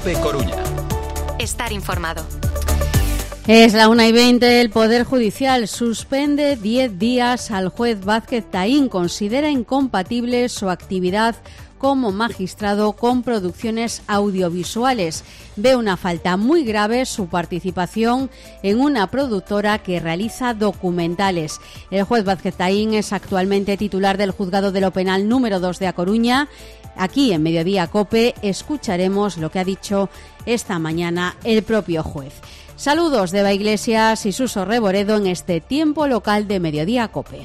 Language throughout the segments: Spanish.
COPE Coruña. Estar informado. Es la 1:20. El Poder Judicial suspende 10 días al juez Vázquez Taín. Considera incompatible su actividad como magistrado con producciones audiovisuales. Ve una falta muy grave su participación en una productora que realiza documentales. El juez Vázquez Taín es actualmente titular del Juzgado de lo Penal número 2 de A Coruña. Aquí en Mediodía COPE escucharemos lo que ha dicho esta mañana el propio juez. Saludos de Eva Iglesias y Suso Reboredo en este tiempo local de Mediodía COPE.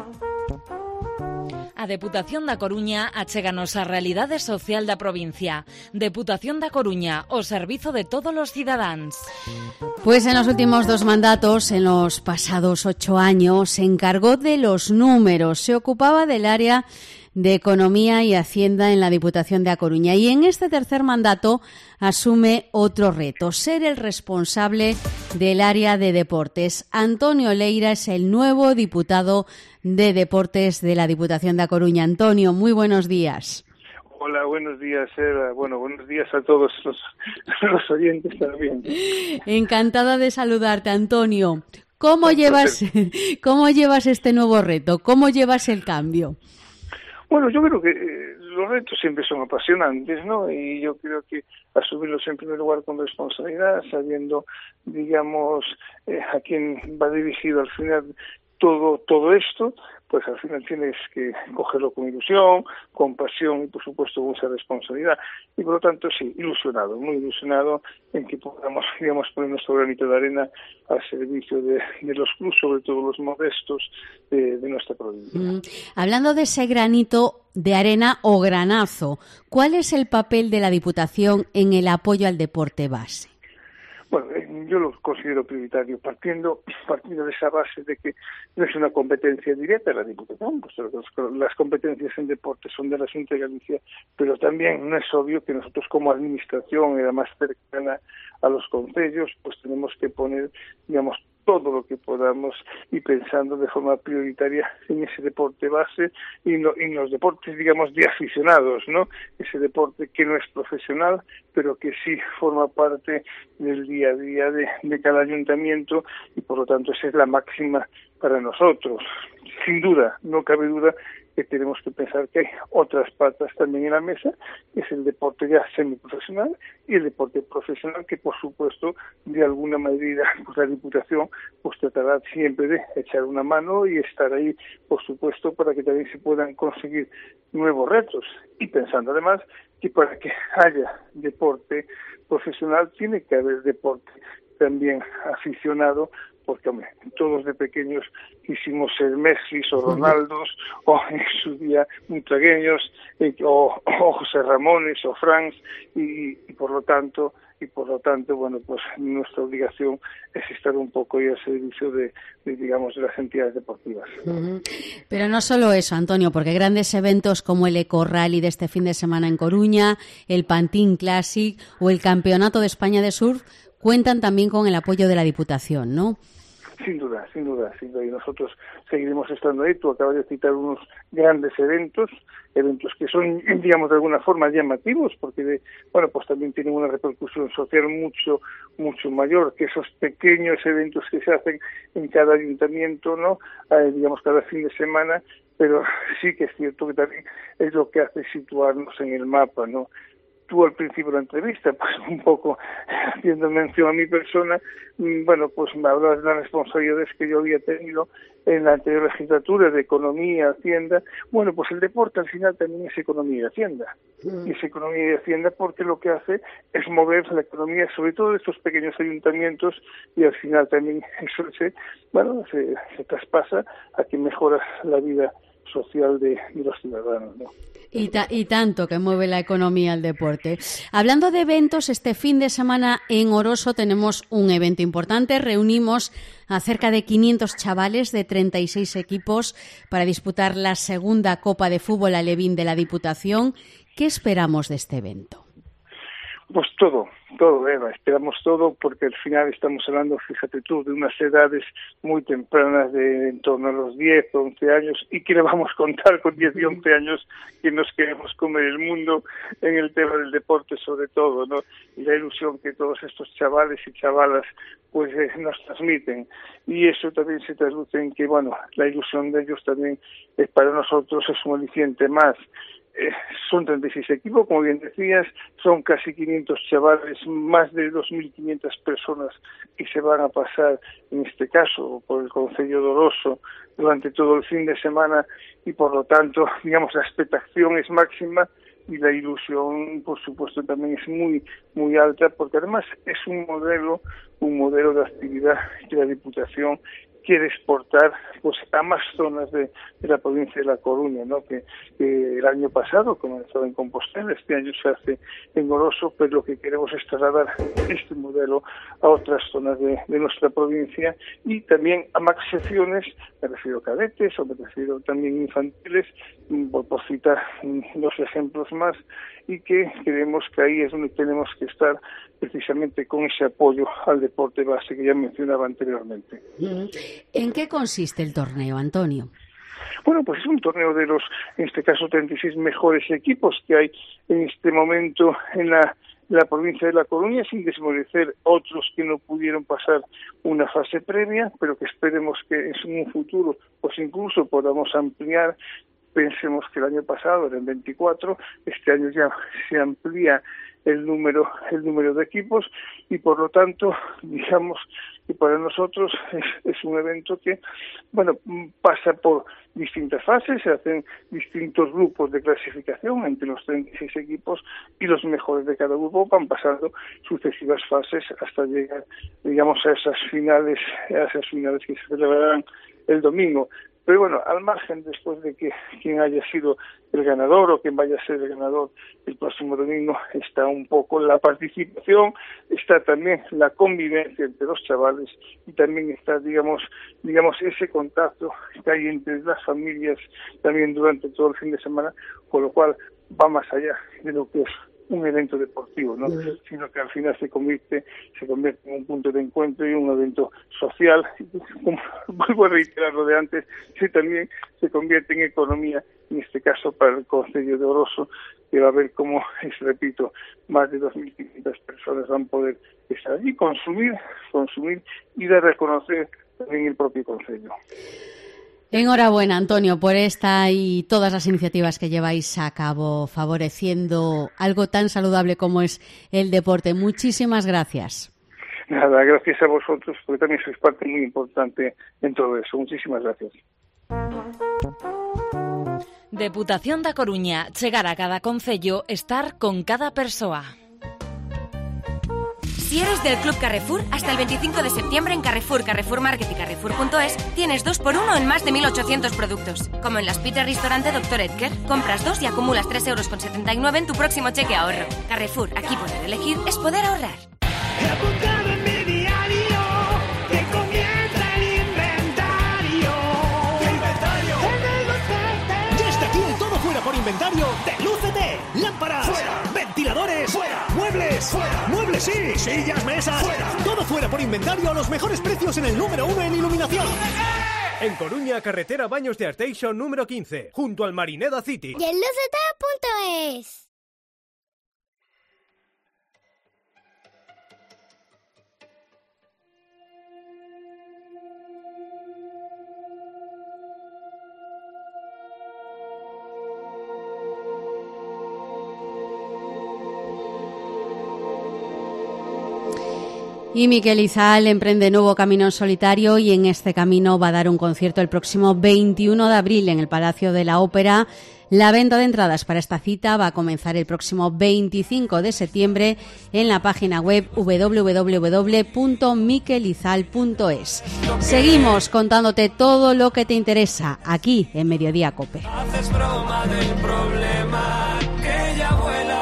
A Deputación da Coruña achéganos a realidade social da provincia. Deputación da Coruña, o servizo de todos os cidadáns. Pues en los últimos 2 mandatos, en los pasados 8 años, se encargó de los números, se ocupaba del área de Economía y Hacienda en la Diputación de A Coruña y en este tercer mandato asume otro reto, ser el responsable del área de deportes. Antonio Leira es el nuevo diputado de Deportes de la Diputación de A Coruña. Antonio, muy buenos días. Hola, buenos días, Eva. Bueno, buenos días a todos los oyentes también. Encantada de saludarte, Antonio. ¿Cómo llevas este nuevo reto? ¿Cómo llevas el cambio? Bueno, yo creo que los retos siempre son apasionantes, ¿no? Y yo creo que asumirlos en primer lugar con responsabilidad, sabiendo, digamos, a quién va dirigido al final todo esto, pues al final tienes que cogerlo con ilusión, con pasión y por supuesto con esa responsabilidad. Y por lo tanto, sí, ilusionado, muy ilusionado en que podamos, digamos, poner nuestro granito de arena al servicio de los clubes, sobre todo los modestos de nuestra provincia. Hablando de ese granito de arena o granazo, ¿cuál es el papel de la Diputación en el apoyo al deporte base? Bueno, yo lo considero prioritario, partiendo de esa base de que no es una competencia directa de la Diputación, pues las competencias en deporte son de la Xunta de Galicia, pero también no es obvio que nosotros como administración y la más cercana a los concellos, pues tenemos que poner, digamos, todo lo que podamos y pensando de forma prioritaria en ese deporte base y en los deportes, digamos, de aficionados, ¿no? Ese deporte que no es profesional, pero que sí forma parte del día a día de cada ayuntamiento y por lo tanto esa es la máxima para nosotros. Sin duda, no cabe duda que tenemos que pensar que hay otras patas también en la mesa, que es el deporte ya semiprofesional y el deporte profesional, que por supuesto de alguna medida pues la Diputación pues tratará siempre de echar una mano y estar ahí por supuesto para que también se puedan conseguir nuevos retos y pensando además que para que haya deporte profesional tiene que haber deporte también aficionado, porque, hombre, todos de pequeños quisimos ser Messi o Ronaldos, o en su día Montagueños, o José Ramones, o Franks, y por lo tanto, bueno, pues nuestra obligación es estar un poco ahí al servicio de digamos, de las entidades deportivas. Pero no solo eso, Antonio, porque grandes eventos como el Eco Rally de este fin de semana en Coruña, el Pantín Classic o el Campeonato de España de Surf cuentan también con el apoyo de la Diputación, ¿no? Sin duda. Y nosotros seguiremos estando ahí. Tú acabas de citar unos grandes eventos que son, digamos, de alguna forma llamativos, porque, bueno, pues también tienen una repercusión social mucho mayor que esos pequeños eventos que se hacen en cada ayuntamiento, ¿no? Digamos, cada fin de semana, pero sí que es cierto que también es lo que hace situarnos en el mapa, ¿no? Tú al principio de la entrevista, pues un poco haciendo mención a mi persona, bueno, pues me hablabas de las responsabilidades que yo había tenido en la anterior legislatura de Economía, Hacienda. Bueno, pues el deporte al final también es Economía y Hacienda. Y es Economía y Hacienda porque lo que hace es mover la economía, sobre todo de estos pequeños ayuntamientos, y al final también eso se traspasa a que mejora la vida social de los ciudadanos, ¿no? Y tanto que mueve la economía el deporte. Hablando de eventos, este fin de semana en Oroso tenemos un evento importante. Reunimos a cerca de 500 chavales de 36 equipos para disputar la segunda Copa de Fútbol Alevín de la Diputación. ¿Qué esperamos de este evento? Pues todo, Eva, esperamos todo, porque al final estamos hablando, fíjate tú, de unas edades muy tempranas, de en torno a los 10, 11 años, y que le vamos a contar con 10 y 11 años que nos queremos comer el mundo en el tema del deporte sobre todo, ¿no? Y la ilusión que todos estos chavales y chavalas pues nos transmiten, y eso también se traduce en que, bueno, la ilusión de ellos también para nosotros es un aliciente más. Son 36 equipos, como bien decías, son casi 500 chavales, más de 2.500 personas que se van a pasar, en este caso, por el concello de Oroso durante todo el fin de semana, y por lo tanto, digamos, la expectación es máxima y la ilusión, por supuesto, también es muy, muy alta, porque además es un modelo de actividad que la Diputación quiere exportar pues a más zonas de la provincia de La Coruña, ¿no? Que el año pasado comenzó en Compostela, este año se hace en Oroso, pero lo que queremos es trasladar este modelo a otras zonas de nuestra provincia, y también a más secciones, me refiero a cadetes o me refiero también infantiles, por citar dos ejemplos más, y que creemos que ahí es donde tenemos que estar precisamente con ese apoyo al deporte base que ya mencionaba anteriormente. ¿En qué consiste el torneo, Antonio? Bueno, pues es un torneo de los, en este caso, 36 mejores equipos que hay en este momento en la provincia de La Coruña, sin desmerecer otros que no pudieron pasar una fase previa, pero que esperemos que en un futuro pues incluso podamos ampliar. Pensemos que el año pasado eran 24, este año ya se amplía el número de equipos, y por lo tanto, digamos que para nosotros es un evento que, bueno, pasa por distintas fases, se hacen distintos grupos de clasificación entre los 36 equipos, y los mejores de cada grupo van pasando sucesivas fases hasta llegar, digamos, a esas finales que se celebrarán el domingo. Pero bueno, al margen, después de que quien haya sido el ganador o quien vaya a ser el ganador el próximo domingo, está un poco la participación, está también la convivencia entre los chavales, y también está, digamos ese contacto que hay entre las familias también durante todo el fin de semana, con lo cual va más allá de lo que es un evento deportivo, ¿no? Sino que al final se convierte en un punto de encuentro y un evento social. Como vuelvo a reiterar lo de antes, que también se convierte en economía, en este caso para el concello de Oroso, que va a ver cómo, repito, más de 2.500 personas van a poder estar allí, consumir y dar a conocer también el propio concello. Enhorabuena, Antonio, por esta y todas las iniciativas que lleváis a cabo favoreciendo algo tan saludable como es el deporte. Muchísimas gracias. Nada, gracias a vosotros, porque también sois parte muy importante en todo eso. Muchísimas gracias. Deputación da Coruña, chegar a cada concello, estar con cada persoa. Si eres del Club Carrefour, hasta el 25 de septiembre en Carrefour, Carrefour Market y Carrefour.es tienes 2x1 en más de 1.800 productos. Como en las pizzas restaurante Dr. Edgar, compras 2 y acumulas 3,79 € en tu próximo cheque ahorro. Carrefour, aquí poder elegir es poder ahorrar. He apuntado en mi diario que comienza el inventario. ¿Qué inventario? En el Lucete. Ya está aquí el todo fuera por inventario de Lucete. Lámparas, fuera. Ventiladores, fuera. Muebles, fuera. Muebles sí, sillas, mesas, fuera. Todo fuera por inventario a los mejores precios en el número 1 en iluminación. En Coruña, carretera Baños de Arteixo número 15, junto al Marineda City. Y en lucete.es. Y Miquel Izal emprende nuevo camino en solitario, y en este camino va a dar un concierto el próximo 21 de abril en el Palacio de la Ópera. La venta de entradas para esta cita va a comenzar el próximo 25 de septiembre en la página web www.miquelizal.es. Seguimos contándote todo lo que te interesa aquí en Mediodía COPE. Haces broma del problema que ya vuela.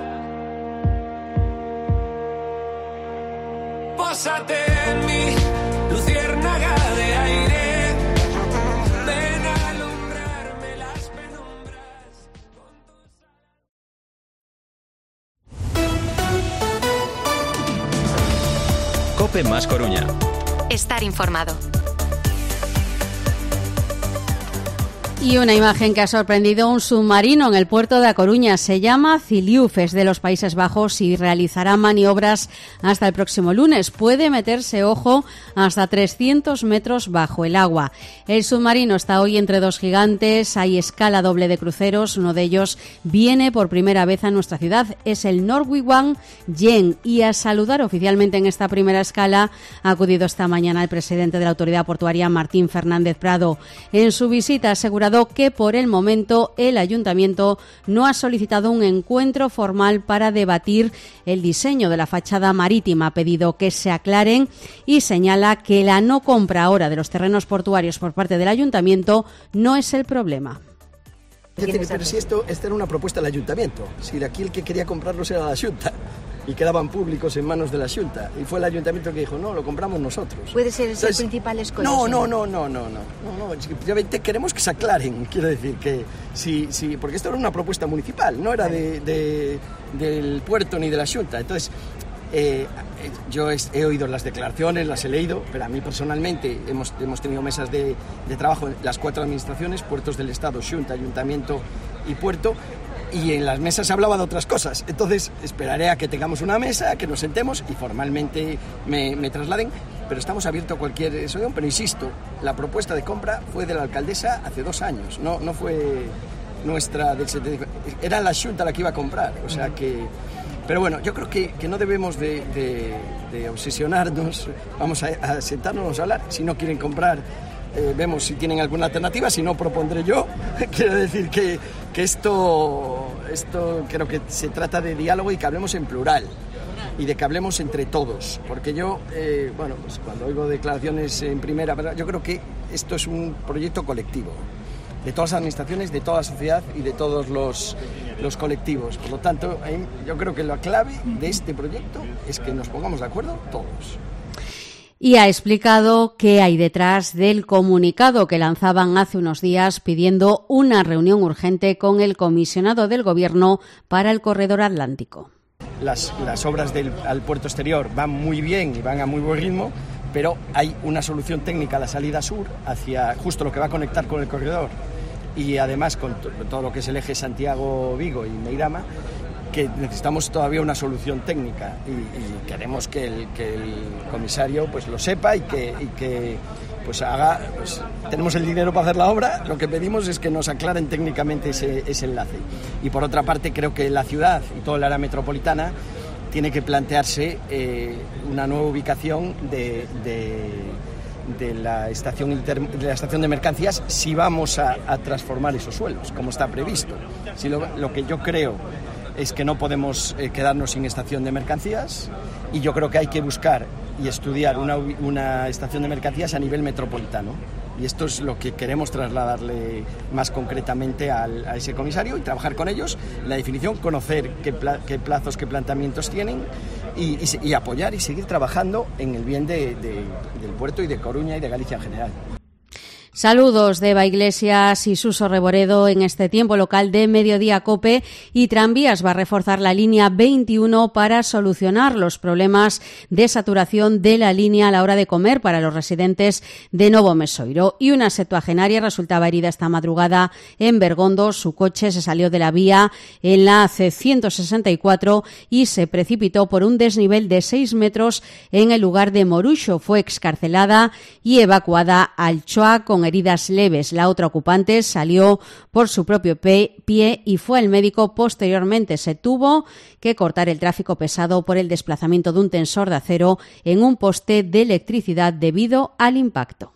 Pósate en mí, luciérnaga de aire. Ven a alumbrarme las penumbras con tus... de Más Coruña. Estar informado. Y una imagen que ha sorprendido un submarino en el puerto de A Coruña. Se llama Ciliuf, es de los Países Bajos y realizará maniobras hasta el próximo lunes. Puede meterse, ojo, hasta 300 metros bajo el agua. El submarino está hoy entre dos gigantes. Hay escala doble de cruceros. Uno de ellos viene por primera vez a nuestra ciudad. Es el Norwegian Yen. Y a saludar oficialmente en esta primera escala ha acudido esta mañana el presidente de la Autoridad Portuaria, Martín Fernández Prado. En su visita ha asegurado que por el momento el Ayuntamiento no ha solicitado un encuentro formal para debatir el diseño de la fachada marítima. Ha pedido que se aclaren y señala que la no compra ahora de los terrenos portuarios por parte del Ayuntamiento no es el problema. Pero si esta era una propuesta del Ayuntamiento, si aquí el que quería comprarlos era la Xunta y quedaban públicos en manos de la Xunta, y fue el Ayuntamiento que dijo, no, lo compramos nosotros. ¿Puede ser ese el principal escollo? No, simplemente queremos que se aclaren, quiero decir, que sí, porque esto era una propuesta municipal, no era del puerto ni de la Xunta, entonces... yo he oído las declaraciones, las he leído, pero a mí personalmente hemos tenido mesas de trabajo en las 4 administraciones, puertos del Estado, Xunta, Ayuntamiento y Puerto, y en las mesas se hablaba de otras cosas. Entonces esperaré a que tengamos una mesa, que nos sentemos y formalmente me trasladen, pero estamos abiertos a cualquier solución. Pero insisto, la propuesta de compra fue de la alcaldesa hace 2 años, no fue nuestra, era la Xunta la que iba a comprar, o sea que... Pero bueno, yo creo que no debemos de obsesionarnos, vamos a sentarnos a hablar. Si no quieren comprar, vemos si tienen alguna alternativa, si no propondré yo. Quiero decir que esto creo que se trata de diálogo y que hablemos en plural y de que hablemos entre todos, porque yo, pues cuando oigo declaraciones en primera, yo creo que esto es un proyecto colectivo, de todas las administraciones, de toda la sociedad y de todos los colectivos. Por lo tanto, yo creo que la clave de este proyecto es que nos pongamos de acuerdo todos. Y ha explicado qué hay detrás del comunicado que lanzaban hace unos días pidiendo una reunión urgente con el comisionado del Gobierno para el Corredor Atlántico. Las obras al puerto exterior van muy bien y van a muy buen ritmo, pero hay una solución técnica a la salida sur, hacia justo lo que va a conectar con el corredor, y además con todo lo que es el eje Santiago-Vigo y Meirama, que necesitamos todavía una solución técnica y queremos que el comisario pues lo sepa y que pues haga, pues tenemos el dinero para hacer la obra, lo que pedimos es que nos aclaren técnicamente ese enlace. Y por otra parte creo que la ciudad y toda la área metropolitana tiene que plantearse una nueva ubicación de la estación de mercancías si vamos a transformar esos suelos, como está previsto. Si lo que yo creo es que no podemos quedarnos sin estación de mercancías, y yo creo que hay que buscar y estudiar una estación de mercancías a nivel metropolitano. Y esto es lo que queremos trasladarle más concretamente a ese comisario y trabajar con ellos en la definición, conocer qué plazos, qué planteamientos tienen y apoyar y seguir trabajando en el bien del puerto y de Coruña y de Galicia en general. Saludos de Eva Iglesias y Suso Reboredo. En este tiempo local de Mediodía Cope y Tranvías va a reforzar la línea 21 para solucionar los problemas de saturación de la línea a la hora de comer para los residentes de Novo Mesoiro. Y una septuagenaria resultaba herida esta madrugada en Bergondo. Su coche se salió de la vía en la C164 y se precipitó por un desnivel de 6 metros en el lugar de Moruxo. Fue excarcelada y evacuada al Choa con heridas leves. La otra ocupante salió por su propio pie y fue al médico. Posteriormente se tuvo que cortar el tráfico pesado por el desplazamiento de un tensor de acero en un poste de electricidad debido al impacto.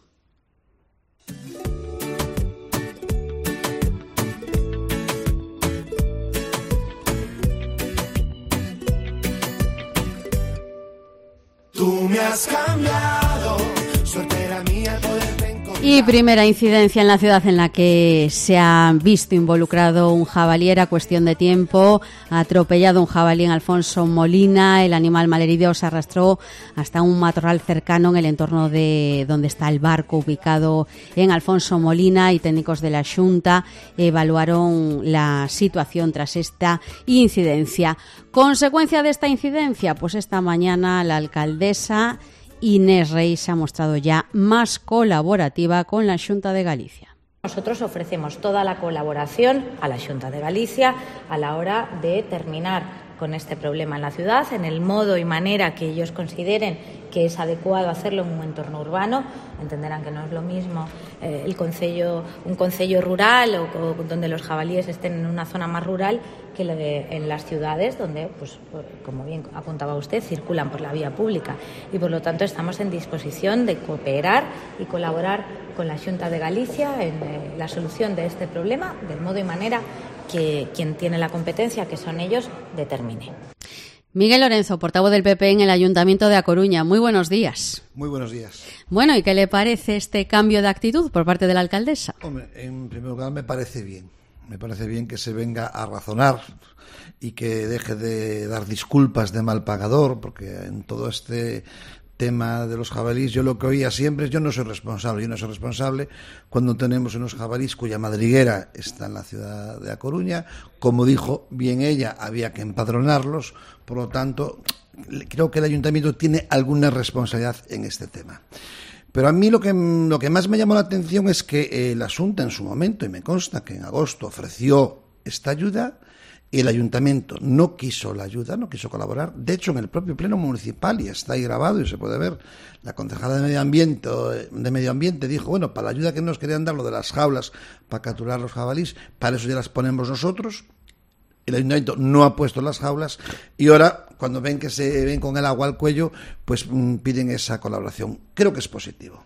Tú me has cambiado, suerte era mía poderte encontrar. Y primera incidencia en la ciudad en la que se ha visto involucrado un jabalí. Era cuestión de tiempo. Ha atropellado un jabalí en Alfonso Molina. El animal malherido se arrastró hasta un matorral cercano en el entorno de donde está el barco ubicado en Alfonso Molina, y técnicos de la Xunta evaluaron la situación tras esta incidencia. Consecuencia de esta incidencia, pues esta mañana la alcaldesa Inés Rey se ha mostrado ya más colaborativa con la Xunta de Galicia. Nosotros ofrecemos toda la colaboración a la Xunta de Galicia a la hora de terminar con este problema en la ciudad, en el modo y manera que ellos consideren que es adecuado hacerlo en un entorno urbano. Entenderán que no es lo mismo un concello rural o donde los jabalíes estén en una zona más rural que en las ciudades donde, pues, como bien apuntaba usted, circulan por la vía pública. Y por lo tanto estamos en disposición de cooperar y colaborar con la Xunta de Galicia en la solución de este problema, del modo y manera que quien tiene la competencia, que son ellos, determine. Miguel Lorenzo, portavoz del PP en el Ayuntamiento de A Coruña. Muy buenos días. Muy buenos días. Bueno, ¿y qué le parece este cambio de actitud por parte de la alcaldesa? Hombre, en primer lugar me parece bien. Me parece bien que se venga a razonar y que deje de dar disculpas de mal pagador, porque en todo este tema de los jabalíes, yo lo que oía siempre es: yo no soy responsable cuando tenemos unos jabalíes cuya madriguera está en la ciudad de A Coruña. Como dijo bien ella, había que empadronarlos, por lo tanto creo que el ayuntamiento tiene alguna responsabilidad en este tema. Pero a mí lo que más me llamó la atención es que la Xunta en su momento, y me consta que en agosto ofreció esta ayuda, y el ayuntamiento no quiso la ayuda, no quiso colaborar. De hecho, en el propio pleno municipal, y está ahí grabado y se puede ver, la concejala de Medio Ambiente dijo: bueno, para la ayuda que nos querían dar, lo de las jaulas para capturar los jabalíes, para eso ya las ponemos nosotros. El ayuntamiento no ha puesto las jaulas y ahora, cuando ven que se ven con el agua al cuello, pues piden esa colaboración. Creo que es positivo.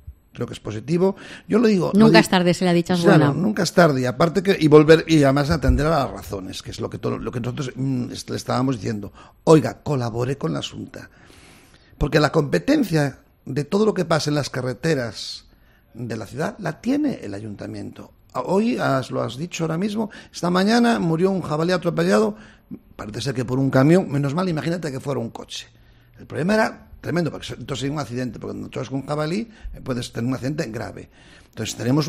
Yo lo digo. Nunca es tarde, se le ha dicho, es claro, buena. Nunca es tarde. Y aparte volver y además atender a las razones, que es lo que nosotros le estábamos diciendo. Oiga, colabore con la Xunta. Porque la competencia de todo lo que pasa en las carreteras de la ciudad la tiene el ayuntamiento. Hoy, lo has dicho ahora mismo, esta mañana murió un jabalí atropellado, parece ser que por un camión. Menos mal, imagínate que fuera un coche. El problema era tremendo, porque entonces hay un accidente, porque cuando tú eres con un jabalí puedes tener un accidente grave. Entonces tenemos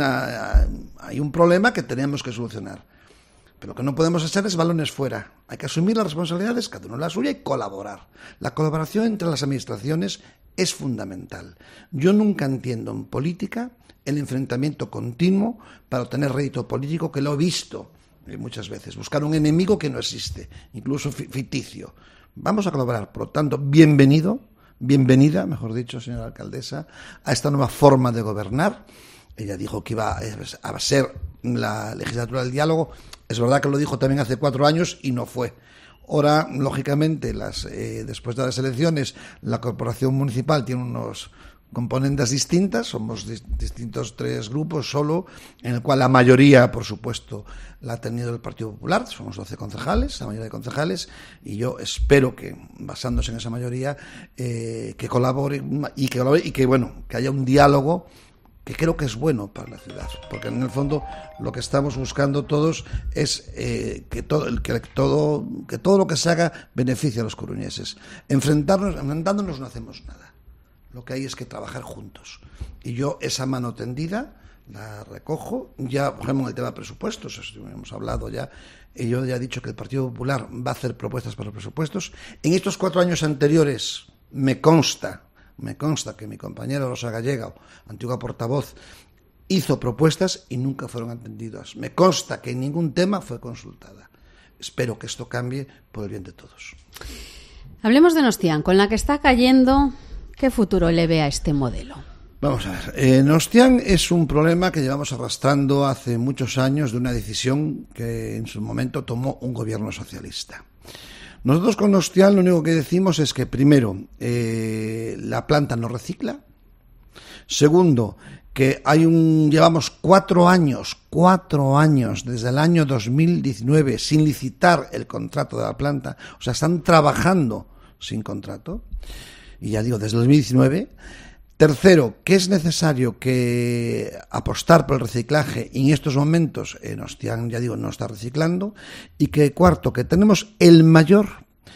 hay un problema que tenemos que solucionar. Pero lo que no podemos hacer es balones fuera. Hay que asumir las responsabilidades, cada uno la suya, y colaborar. La colaboración entre las administraciones es fundamental. Yo nunca entiendo en política el enfrentamiento continuo para obtener rédito político, que lo he visto muchas veces. Buscar un enemigo que no existe, incluso ficticio. Vamos a colaborar. Por lo tanto, bienvenida, mejor dicho, señora alcaldesa, a esta nueva forma de gobernar. Ella dijo que iba a ser la legislatura del diálogo. Es verdad que lo dijo también hace 4 años y no fue. Ahora, lógicamente, después de las elecciones, la corporación municipal tiene unos componentes distintas, somos distintos 3 grupos solo, en el cual la mayoría, por supuesto, la ha tenido el Partido Popular. Somos 12 concejales, la mayoría de concejales, y yo espero que, basándose en esa mayoría, que colabore y que bueno, que haya un diálogo que creo que es bueno para la ciudad, porque en el fondo lo que estamos buscando todos es que todo lo que se haga beneficie a los coruñeses. Enfrentándonos no hacemos nada. Lo que hay es que trabajar juntos. Y yo esa mano tendida la recojo. Ya, por ejemplo, en el tema de presupuestos, hemos hablado ya, y yo ya he dicho que el Partido Popular va a hacer propuestas para los presupuestos. En estos 4 años anteriores me consta que mi compañera Rosa Gallego, antigua portavoz, hizo propuestas y nunca fueron atendidas. Me consta que en ningún tema fue consultada. Espero que esto cambie por el bien de todos. Hablemos de Nostián, con la que está cayendo. ¿Qué futuro le ve a este modelo? Vamos a ver. Nostián es un problema que llevamos arrastrando hace muchos años de una decisión que en su momento tomó un gobierno socialista. Nosotros con Nostián lo único que decimos es que, primero, la planta no recicla. Segundo, que llevamos 4 años desde el año 2019 sin licitar el contrato de la planta. O sea, están trabajando sin contrato. Y ya digo, desde el 2019. Tercero, que es necesario que apostar por el reciclaje, y en estos momentos Nostián, ya digo, no está reciclando. Y que cuarto, que tenemos el mayor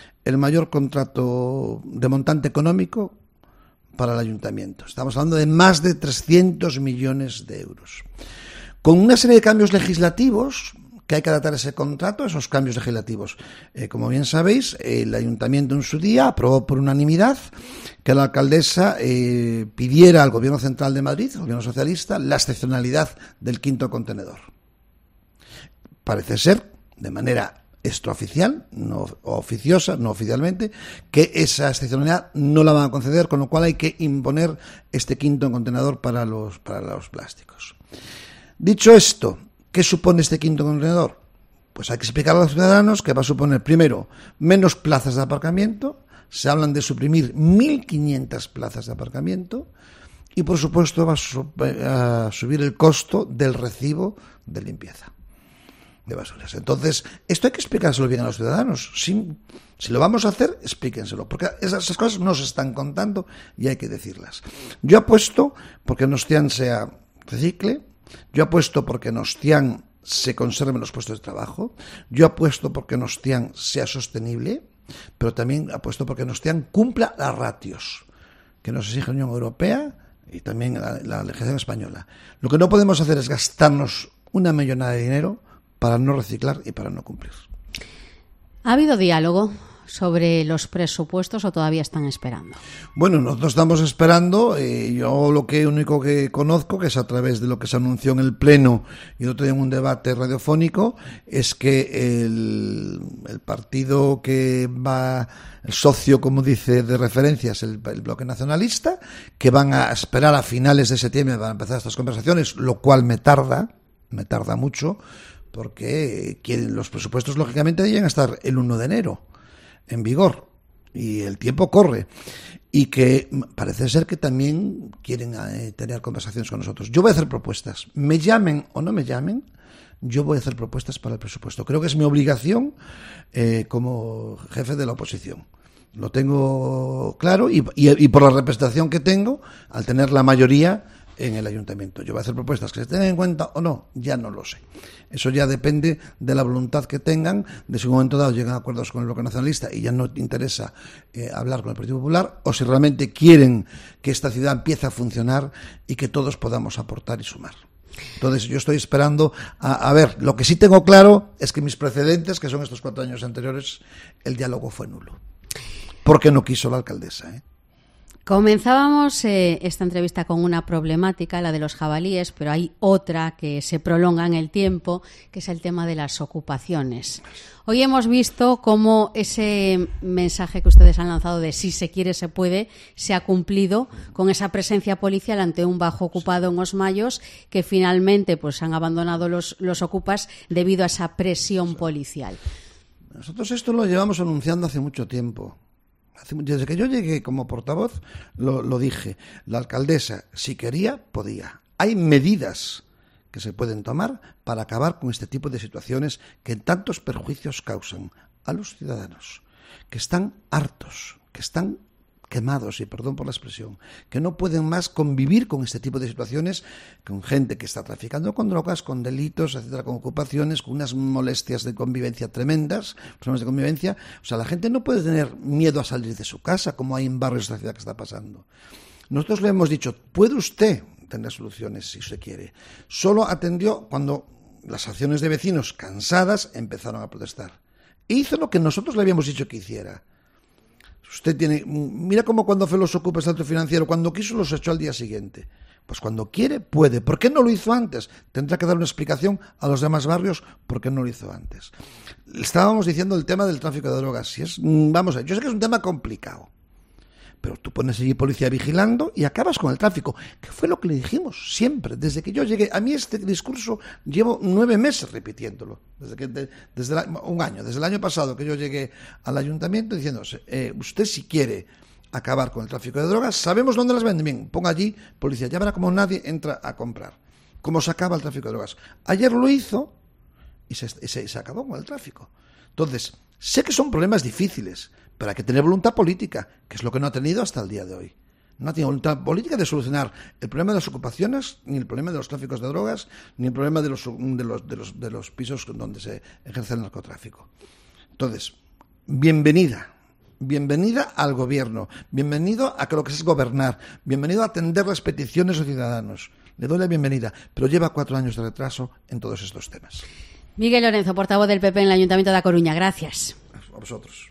contrato de montante económico para el ayuntamiento. Estamos hablando de más de 300 millones de euros. Con una serie de cambios legislativos que hay que adaptar ese contrato a esos cambios legislativos. Como bien sabéis, el Ayuntamiento en su día aprobó por unanimidad que la alcaldesa pidiera al Gobierno Central de Madrid, al Gobierno Socialista, la excepcionalidad del quinto contenedor. Parece ser, de manera extraoficial, no oficiosa, no oficialmente, que esa excepcionalidad no la van a conceder, con lo cual hay que imponer este quinto contenedor para los plásticos. Dicho esto, ¿qué supone este quinto contenedor? Pues hay que explicar a los ciudadanos que va a suponer, primero, menos plazas de aparcamiento. Se hablan de suprimir 1.500 plazas de aparcamiento y, por supuesto, va a subir el costo del recibo de limpieza de basuras. Entonces, esto hay que explicárselo bien a los ciudadanos. Si lo vamos a hacer, explíquenselo, porque esas cosas no se están contando y hay que decirlas. Yo apuesto porque Nostián sea recicle, yo apuesto porque Nostián se conserven los puestos de trabajo, yo apuesto porque Nostián sea sostenible, pero también apuesto porque Nostián cumpla las ratios que nos exige la Unión Europea y también la legislación española. Lo que no podemos hacer es gastarnos una millonada de dinero para no reciclar y para no cumplir. ¿Ha habido diálogo sobre los presupuestos o todavía están esperando? Bueno, nosotros estamos esperando. Yo lo único que conozco, que es a través de lo que se anunció en el Pleno y el otro día en un debate radiofónico, es que el partido que va, el socio, como dice, de referencia es el Bloque Nacionalista, que van a esperar a finales de septiembre para empezar estas conversaciones, lo cual me tarda mucho, porque los presupuestos lógicamente llegan a estar el 1 de enero en vigor y el tiempo corre, y que parece ser que también quieren tener conversaciones con nosotros. Yo voy a hacer propuestas, me llamen o no me llamen, yo voy a hacer propuestas para el presupuesto. Creo que es mi obligación como jefe de la oposición. Lo tengo claro y por la representación que tengo, al tener la mayoría en el ayuntamiento. Yo voy a hacer propuestas que se tengan en cuenta o no, ya no lo sé. Eso ya depende de la voluntad que tengan, de si en un momento dado llegan a acuerdos con el Bloque Nacionalista y ya no te interesa hablar con el Partido Popular, o si realmente quieren que esta ciudad empiece a funcionar y que todos podamos aportar y sumar. Entonces yo estoy esperando a ver. Lo que sí tengo claro es que mis precedentes, que son estos 4 años anteriores, el diálogo fue nulo. Porque no quiso la alcaldesa, Comenzábamos esta entrevista con una problemática, la de los jabalíes, pero hay otra que se prolonga en el tiempo, que es el tema de las ocupaciones. Hoy hemos visto cómo ese mensaje que ustedes han lanzado de si se quiere se puede, se ha cumplido con esa presencia policial ante un bajo ocupado en Os Mayos, que finalmente pues han abandonado los ocupas debido a esa presión policial. Nosotros esto lo llevamos anunciando hace mucho tiempo. Desde que yo llegué como portavoz, lo dije. La alcaldesa, si quería, podía. Hay medidas que se pueden tomar para acabar con este tipo de situaciones que tantos perjuicios causan a los ciudadanos, que están hartos, que están quemados, y perdón por la expresión, que no pueden más convivir con este tipo de situaciones, con gente que está traficando con drogas, con delitos, etcétera, con ocupaciones, con unas molestias de convivencia tremendas, problemas de convivencia. O sea, la gente no puede tener miedo a salir de su casa, como hay en barrios de la ciudad que está pasando. Nosotros le hemos dicho, puede usted tener soluciones si usted quiere. Solo atendió cuando las acciones de vecinos cansadas empezaron a protestar. E hizo lo que nosotros le habíamos dicho que hiciera. Usted mira cómo cuando fue los ocupas del centro financiero, cuando quiso los echó al día siguiente. Pues cuando quiere, puede. ¿Por qué no lo hizo antes? Tendrá que dar una explicación a los demás barrios por qué no lo hizo antes. Estábamos diciendo el tema del tráfico de drogas. Vamos a ver, yo sé que es un tema complicado, pero tú pones allí policía vigilando y acabas con el tráfico, que fue lo que le dijimos siempre, desde que yo llegué. A mí este discurso llevo 9 meses repitiéndolo, un año, desde el año pasado que yo llegué al ayuntamiento diciendo, usted si quiere acabar con el tráfico de drogas, sabemos dónde las venden, bien, ponga allí policía, ya verá cómo nadie entra a comprar, cómo se acaba el tráfico de drogas. Ayer lo hizo y se acabó con el tráfico. Entonces, sé que son problemas difíciles, pero hay que tener voluntad política, que es lo que no ha tenido hasta el día de hoy. No ha tenido voluntad política de solucionar el problema de las ocupaciones, ni el problema de los tráficos de drogas, ni el problema de los pisos donde se ejerce el narcotráfico. Entonces, bienvenida al gobierno, bienvenido a lo que es gobernar, bienvenido a atender las peticiones de los ciudadanos. Le doy la bienvenida, pero lleva 4 años de retraso en todos estos temas. Miguel Lorenzo, portavoz del PP en el Ayuntamiento de A Coruña. Gracias. A vosotros.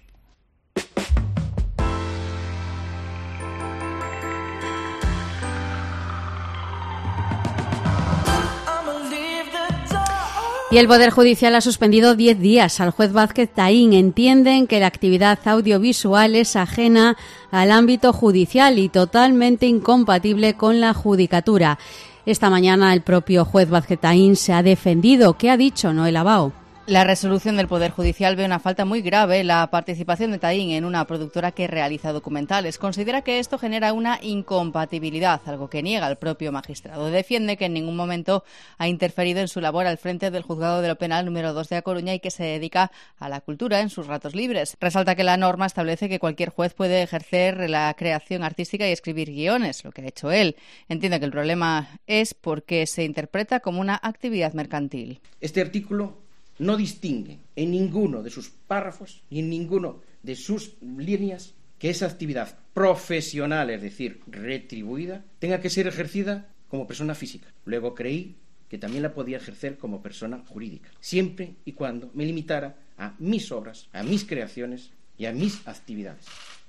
Y el Poder Judicial ha suspendido 10 días al juez Vázquez Taín. Entienden que la actividad audiovisual es ajena al ámbito judicial y totalmente incompatible con la judicatura. Esta mañana el propio juez Vázquez Taín se ha defendido. ¿Qué ha dicho Noel Abao? La resolución del Poder Judicial ve una falta muy grave la participación de Taín en una productora que realiza documentales. Considera que esto genera una incompatibilidad, algo que niega el propio magistrado. Defiende que en ningún momento ha interferido en su labor al frente del Juzgado de lo Penal número 2 de A Coruña y que se dedica a la cultura en sus ratos libres. Resalta que la norma establece que cualquier juez puede ejercer la creación artística y escribir guiones, lo que ha hecho él. Entiende que el problema es porque se interpreta como una actividad mercantil. Este artículo no distingue en ninguno de sus párrafos y en ninguno de sus líneas que esa actividad profesional, es decir, retribuida, tenga que ser ejercida como persona física. Luego creí que también la podía ejercer como persona jurídica, siempre y cuando me limitara a mis obras, a mis creaciones y a mis actividades.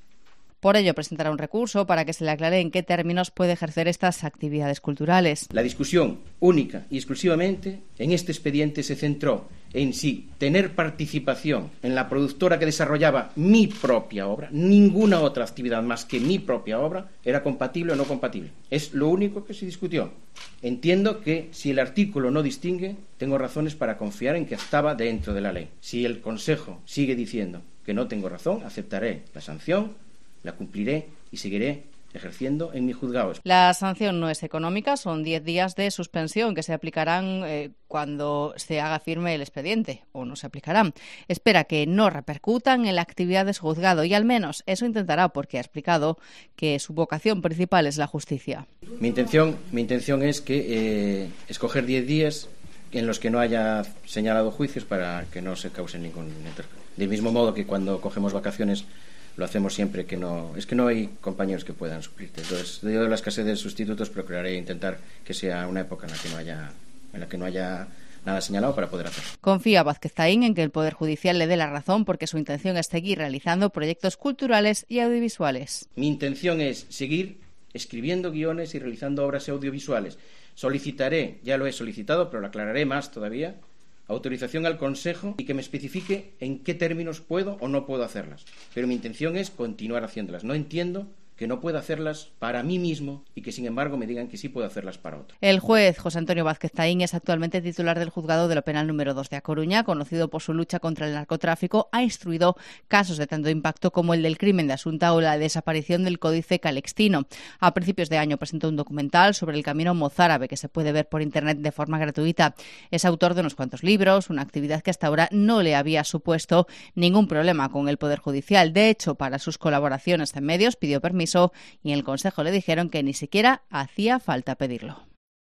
Por ello, presentará un recurso para que se le aclare en qué términos puede ejercer estas actividades culturales. La discusión única y exclusivamente en este expediente se centró en si tener participación en la productora que desarrollaba mi propia obra, ninguna otra actividad más que mi propia obra, era compatible o no compatible. Es lo único que se discutió. Entiendo que si el artículo no distingue, tengo razones para confiar en que estaba dentro de la ley. Si el Consejo sigue diciendo que no tengo razón, aceptaré la sanción, la cumpliré y seguiré ejerciendo en mi juzgado. La sanción no es económica, son 10 días de suspensión que se aplicarán cuando se haga firme el expediente, o no se aplicarán. Espera que no repercutan en la actividad de su juzgado y al menos eso intentará porque ha explicado que su vocación principal es la justicia. Mi intención es que escoger 10 días en los que no haya señalado juicios para que no se cause ningún intercambio. Del mismo modo que cuando cogemos vacaciones lo hacemos siempre que no hay compañeros que puedan suplirte. Entonces, debido a la escasez de sustitutos, procuraré intentar que sea una época en la que no haya nada señalado para poder hacerlo. Confía Vázquez Taín en que el Poder Judicial le dé la razón porque su intención es seguir realizando proyectos culturales y audiovisuales. Mi intención es seguir escribiendo guiones y realizando obras audiovisuales. Solicitaré, ya lo he solicitado, pero lo aclararé más todavía, autorización al Consejo y que me especifique en qué términos puedo o no puedo hacerlas. Pero mi intención es continuar haciéndolas. No entiendo que no pueda hacerlas para mí mismo y que sin embargo me digan que sí puedo hacerlas para otro. El juez José Antonio Vázquez Taín es actualmente titular del Juzgado de lo Penal número 2 de A Coruña, conocido por su lucha contra el narcotráfico. Ha instruido casos de tanto impacto como el del crimen de Asunta o la desaparición del Códice Calextino. A principios de año presentó un documental sobre el camino mozárabe que se puede ver por internet de forma gratuita. Es autor de unos cuantos libros, una actividad que hasta ahora no le había supuesto ningún problema con el Poder Judicial. De hecho, para sus colaboraciones en medios pidió permiso y en el Consejo le dijeron que ni siquiera hacía falta pedirlo.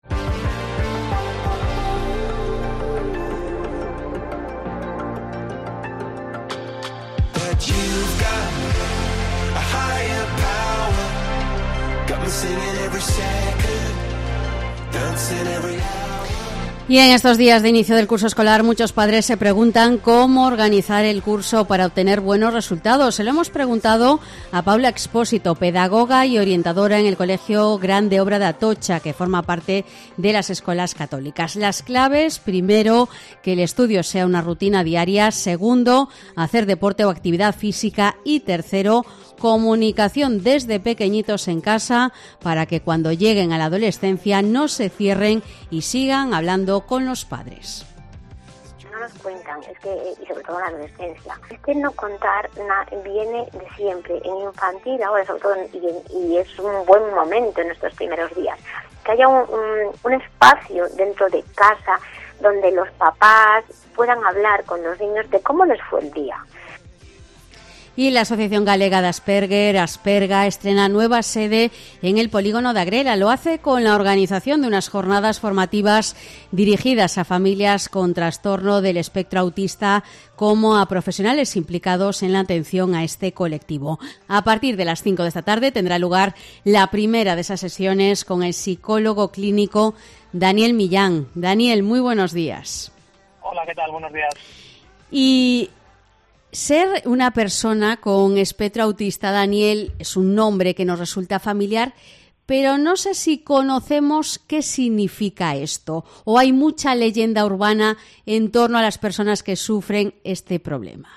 Y en estos días de inicio del curso escolar, muchos padres se preguntan cómo organizar el curso para obtener buenos resultados. Se lo hemos preguntado a Paula Expósito, pedagoga y orientadora en el Colegio Grande Obra de Atocha, que forma parte de las escuelas católicas. Las claves: primero, que el estudio sea una rutina diaria; segundo, hacer deporte o actividad física; y tercero, comunicación desde pequeñitos en casa para que cuando lleguen a la adolescencia no se cierren y sigan hablando con los padres. No nos cuentan, es que, y sobre todo en la adolescencia, no contar viene de siempre, en infantil ahora sobre todo, y es un buen momento en nuestros primeros días, que haya un espacio dentro de casa donde los papás puedan hablar con los niños de cómo les fue el día. Y la Asociación Galega de Asperga, estrena nueva sede en el polígono de Agrela. Lo hace con la organización de unas jornadas formativas dirigidas a familias con trastorno del espectro autista como a profesionales implicados en la atención a este colectivo. A partir de las 5 de esta tarde tendrá lugar la primera de esas sesiones con el psicólogo clínico Daniel Millán. Daniel, muy buenos días. Hola, ¿qué tal? Buenos días. Y ser una persona con espectro autista, Daniel, es un nombre que nos resulta familiar, pero no sé si conocemos qué significa esto, o hay mucha leyenda urbana en torno a las personas que sufren este problema.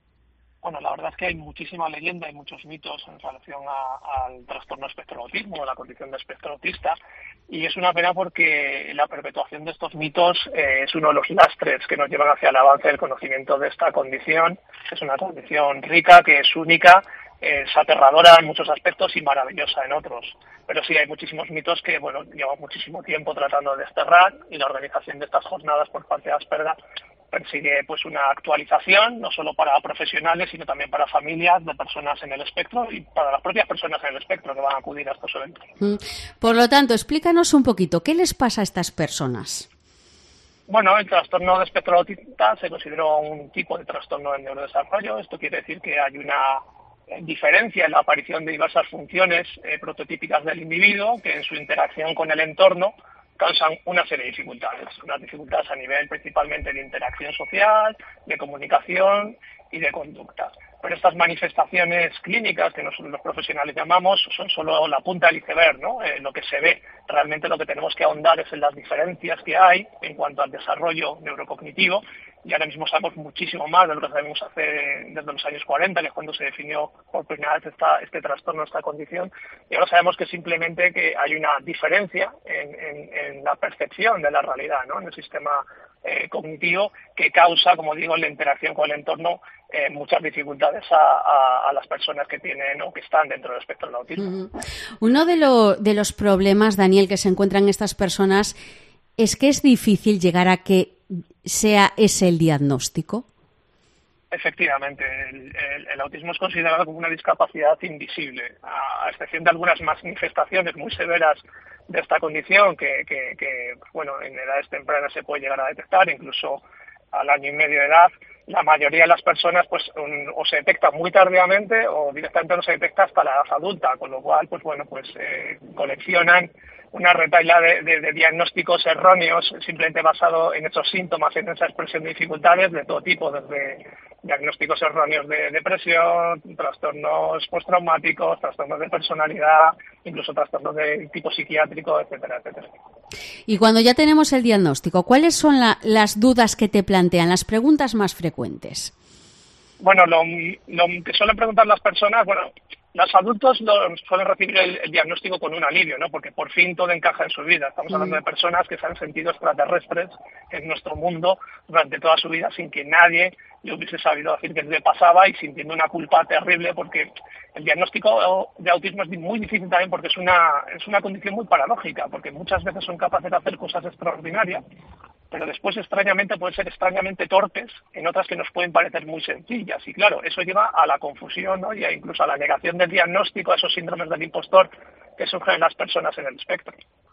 Bueno, la verdad es que hay muchísima leyenda y muchos mitos en relación al trastorno espectro autismo, la condición de espectro autista, y es una pena porque la perpetuación de estos mitos es uno de los lastres que nos llevan hacia el avance del conocimiento de esta condición. Es una condición rica, que es única, es aterradora en muchos aspectos y maravillosa en otros. Pero sí, hay muchísimos mitos que, bueno, llevan muchísimo tiempo tratando de desterrar, y la organización de estas jornadas por parte de Asperga persigue pues una actualización, no solo para profesionales, sino también para familias de personas en el espectro y para las propias personas en el espectro que van a acudir a estos eventos. Por lo tanto, explícanos un poquito, ¿qué les pasa a estas personas? Bueno, el trastorno de espectro autista se considera un tipo de trastorno del neurodesarrollo. Esto quiere decir que hay una diferencia en la aparición de diversas funciones prototípicas del individuo que en su interacción con el entorno causan una serie de dificultades. Unas dificultades a nivel principalmente de interacción social, de comunicación y de conducta. Pero estas manifestaciones clínicas que nosotros los profesionales llamamos son solo la punta del iceberg, ¿no? Lo que se ve. Realmente lo que tenemos que ahondar es en las diferencias que hay en cuanto al desarrollo neurocognitivo, y ahora mismo sabemos muchísimo más de lo que sabemos desde los años 40, que es cuando se definió por primera vez este trastorno, esta condición, y ahora sabemos que simplemente que hay una diferencia en la percepción de la realidad, ¿no? En el sistema cognitivo, que causa, como digo, en la interacción con el entorno muchas dificultades a las personas que tienen o que están dentro del espectro del autismo. Uno de los problemas, Daniel, que se encuentran estas personas es que es difícil llegar a que sea ese el diagnóstico. Efectivamente, el autismo es considerado como una discapacidad invisible, a excepción de algunas manifestaciones muy severas de esta condición que bueno, en edades tempranas se puede llegar a detectar, incluso al año y medio de edad. La mayoría de las personas pues o se detecta muy tardíamente o directamente no se detecta hasta la edad adulta, con lo cual pues bueno, pues coleccionan una retahíla de diagnósticos erróneos simplemente basado en esos síntomas, en esa expresión de dificultades de todo tipo, desde diagnósticos erróneos de depresión, trastornos postraumáticos, trastornos de personalidad, incluso trastornos de tipo psiquiátrico, etcétera, etcétera. Y cuando ya tenemos el diagnóstico, ¿cuáles son las dudas que te plantean, las preguntas más frecuentes? Bueno, lo que suelen preguntar las personas, bueno, los adultos suelen recibir el diagnóstico con un alivio, ¿no? Porque por fin todo encaja en su vida. Estamos hablando de personas que se han sentido extraterrestres en nuestro mundo durante toda su vida sin que nadie le hubiese sabido decir qué le pasaba y sintiendo una culpa terrible, porque el diagnóstico de autismo es muy difícil también porque es una condición muy paradójica, porque muchas veces son capaces de hacer cosas extraordinarias, pero después extrañamente pueden ser extrañamente torpes en otras que nos pueden parecer muy sencillas. Y claro, eso lleva a la confusión, ¿no? Y incluso a la negación del diagnóstico, a esos síndromes del impostor que surgen en las personas en el espectro.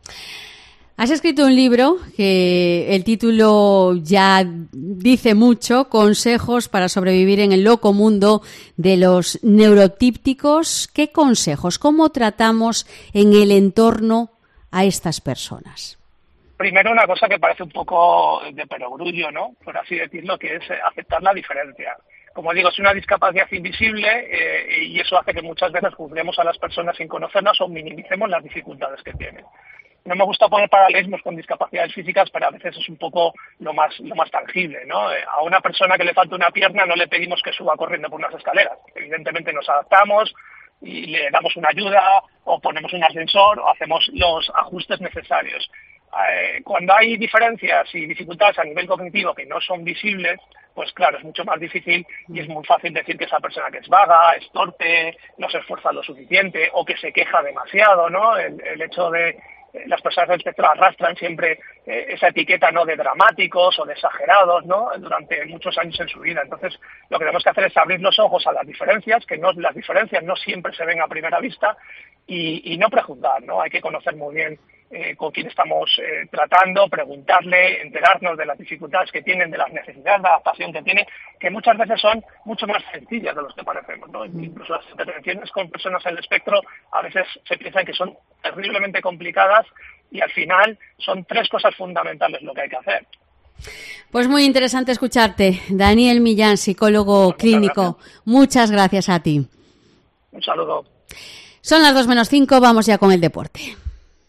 Has escrito un libro que el título ya dice mucho, Consejos para sobrevivir en el loco mundo de los neurotípticos. ¿Qué consejos? ¿Cómo tratamos en el entorno a estas personas? Primero, una cosa que parece un poco de perogrullo, ¿no? Por así decirlo, que es aceptar la diferencia. Como digo, es una discapacidad invisible y eso hace que muchas veces juzguemos a las personas sin conocerlas o minimicemos las dificultades que tienen. No me gusta poner paralelismos con discapacidades físicas, pero a veces es un poco lo más tangible, ¿no? A una persona que le falta una pierna no le pedimos que suba corriendo por unas escaleras. Evidentemente nos adaptamos y le damos una ayuda o ponemos un ascensor o hacemos los ajustes necesarios. Cuando hay diferencias y dificultades a nivel cognitivo que no son visibles, pues claro, es mucho más difícil y es muy fácil decir que esa persona que es vaga, es torpe, no se esfuerza lo suficiente o que se queja demasiado, ¿no? El hecho de las personas del espectro arrastran siempre esa etiqueta, ¿no?, de dramáticos o de exagerados, ¿no?, durante muchos años en su vida. Entonces, lo que tenemos que hacer es abrir los ojos a las diferencias, que las diferencias no siempre se ven a primera vista, y no prejuzgar, ¿no? Hay que conocer muy bien con quién estamos tratando, preguntarle, enterarnos de las dificultades que tienen, de las necesidades de adaptación que tienen, que muchas veces son mucho más sencillas de los que parecemos, ¿no? Incluso las intervenciones con personas en el espectro a veces se piensan que son terriblemente complicadas y al final son tres cosas fundamentales lo que hay que hacer. Pues muy interesante escucharte. Daniel Millán, psicólogo clínico. Muchas gracias a ti. Un saludo. Son las 2:05, vamos ya con el deporte.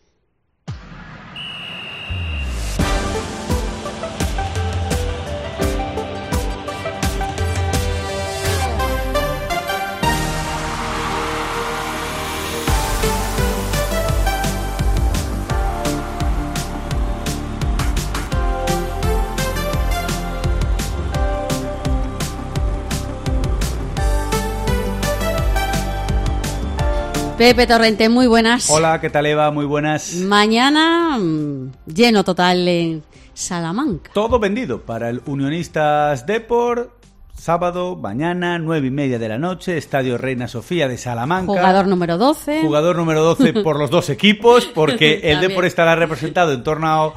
Pepe Torrente, muy buenas. Hola, ¿qué tal, Eva? Muy buenas. Mañana lleno total en Salamanca. Todo vendido para el Unionistas Depor. Sábado, mañana, 9:30 de la noche, Estadio Reina Sofía de Salamanca. Jugador número 12. Jugador número 12 por los dos equipos, porque el Depor estará representado en torno a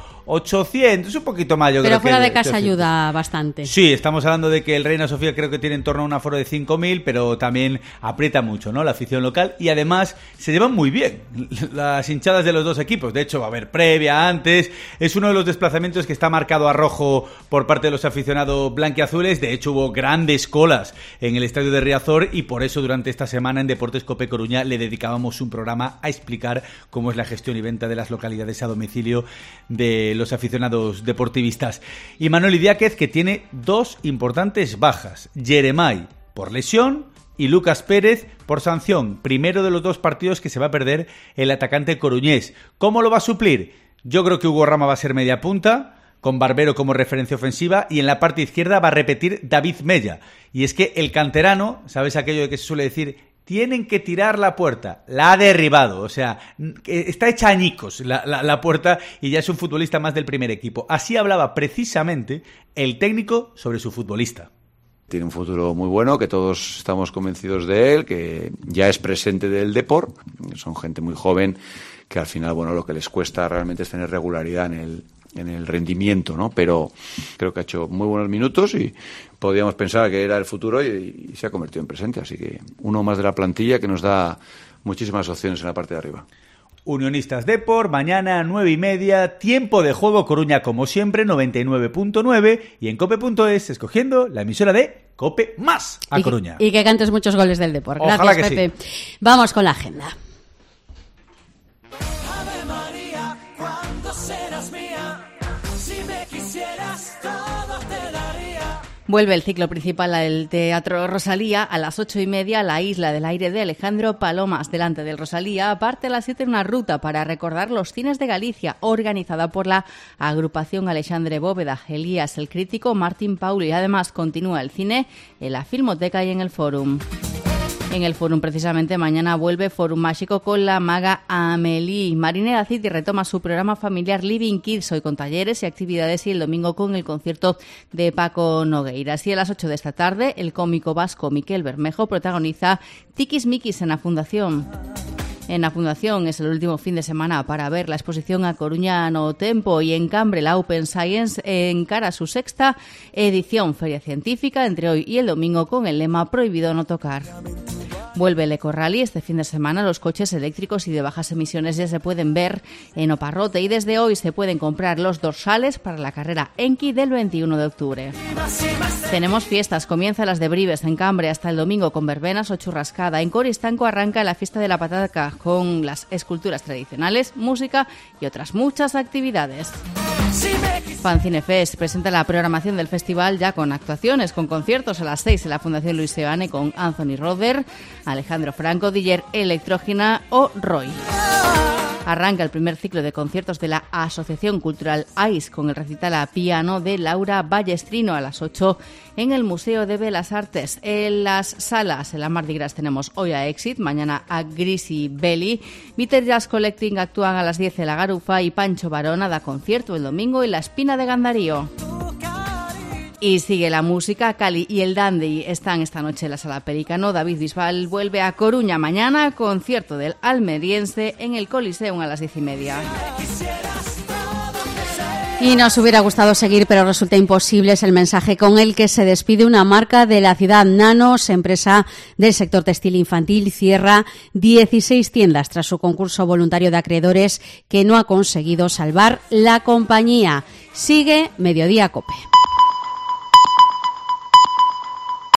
800, un poquito más, yo creo. Pero fuera de casa ayuda bastante. Sí, estamos hablando de que el Reina Sofía creo que tiene en torno a un aforo de 5.000, pero también aprieta mucho, ¿no?, la afición local, y además se llevan muy bien las hinchadas de los dos equipos. De hecho, va a haber previa antes. Es uno de los desplazamientos que está marcado a rojo por parte de los aficionados blanquiazules. De hecho, hubo grandes colas en el estadio de Riazor, y por eso durante esta semana en Deportes Cope Coruña le dedicábamos un programa a explicar cómo es la gestión y venta de las localidades a domicilio de los aficionados deportivistas. Y Manuel Idiáquez, que tiene dos importantes bajas: Jeremai por lesión y Lucas Pérez por sanción. Primero de los dos partidos que se va a perder el atacante coruñés. ¿Cómo lo va a suplir? Yo creo que Hugo Rama va a ser media punta, con Barbero como referencia ofensiva, y en la parte izquierda va a repetir David Mella. Y es que el canterano, ¿sabes aquello de que se suele decir? Tienen que tirar la puerta. La ha derribado, o sea, está hecha añicos la puerta, y ya es un futbolista más del primer equipo. Así hablaba precisamente el técnico sobre su futbolista. Tiene un futuro muy bueno, que todos estamos convencidos de él, que ya es presente del Depor. Son gente muy joven que al final, bueno, lo que les cuesta realmente es tener regularidad en el rendimiento, ¿no? Pero creo que ha hecho muy buenos minutos y podíamos pensar que era el futuro y se ha convertido en presente. Así que uno más de la plantilla que nos da muchísimas opciones en la parte de arriba. Unionistas Depor, mañana 9:30, tiempo de juego Coruña como siempre, 99.9, y en cope.es escogiendo la emisora de Cope Más a Coruña. Y que cantes muchos goles del Depor. Gracias, ojalá que Pepe. Sí. Vamos con la agenda. Ave María, ¿cuándo serás mía? Si me quisieras, todo te daría. Vuelve el ciclo principal al Teatro Rosalía a las 8:30, la Isla del Aire de Alejandro Palomas. Delante del Rosalía, aparte a las 7 una ruta para recordar los cines de Galicia, organizada por la agrupación Alexandre Bóveda, Elías el Crítico, Martín Pauli. Y además continúa el cine en la Filmoteca y en el Fórum. En el Fórum, precisamente, mañana vuelve Fórum Mágico con la maga Amélie. Marinera City retoma su programa familiar Living Kids, hoy con talleres y actividades, y el domingo con el concierto de Paco Nogueiras. Y a las 8 de esta tarde, el cómico vasco Miquel Bermejo protagoniza Tiquis Miquis en la Fundación. En la Fundación es el último fin de semana para ver la exposición A Coruña no Tempo, y en Cambre la Open Science encara su sexta edición, feria científica, entre hoy y el domingo con el lema Prohibido no tocar. Vuelve el Ecorrally este fin de semana. Los coches eléctricos y de bajas emisiones ya se pueden ver en Oparrote, y desde hoy se pueden comprar los dorsales para la carrera Enki del 21 de octubre. Tenemos fiestas, comienza las de Brives en Cambre hasta el domingo con verbenas o churrascada. En Coristanco arranca la fiesta de la pataca con las esculturas tradicionales, música y otras muchas actividades. Fancine Fest presenta la programación del festival, ya con actuaciones, con conciertos a las 6 en la Fundación Luis Seoane con Anthony Roder, Alejandro Franco, Diller Electrógena o Roy. Arranca el primer ciclo de conciertos de la Asociación Cultural AIS con el recital a piano de Laura Ballestrino a las 8 en el Museo de Bellas Artes. En las salas, en la Mardi Gras tenemos hoy a Exit, mañana a Greasy Belly. Bitter Jazz Collecting actúan a las 10 en la Garufa, y Pancho Barona da concierto el domingo en la Espina de Gandarío. Y sigue la música. Cali y el Dandy están esta noche en la Sala Pelícano. David Bisbal vuelve a Coruña mañana, concierto del almeriense en el Coliseum a las 10:30. Y nos hubiera gustado seguir, pero resulta imposible. Es el mensaje con el que se despide una marca de la ciudad. Nanos, empresa del sector textil infantil, cierra 16 tiendas tras su concurso voluntario de acreedores que no ha conseguido salvar la compañía. Sigue Mediodía Cope.